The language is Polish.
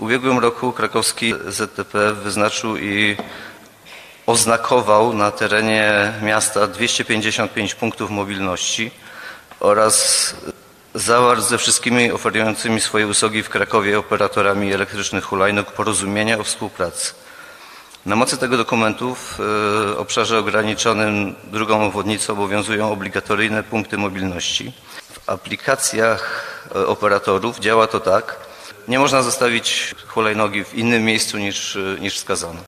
ubiegłym roku krakowski ZTP wyznaczył i oznakował na terenie miasta 255 punktów mobilności oraz zawarł ze wszystkimi oferującymi swoje usługi w Krakowie operatorami elektrycznych hulajnóg porozumienia o współpracy. Na mocy tego dokumentu w obszarze ograniczonym drugą obwodnicą obowiązują obligatoryjne punkty mobilności. W aplikacjach operatorów działa to tak: nie można zostawić hulajnogi w innym miejscu niż wskazano.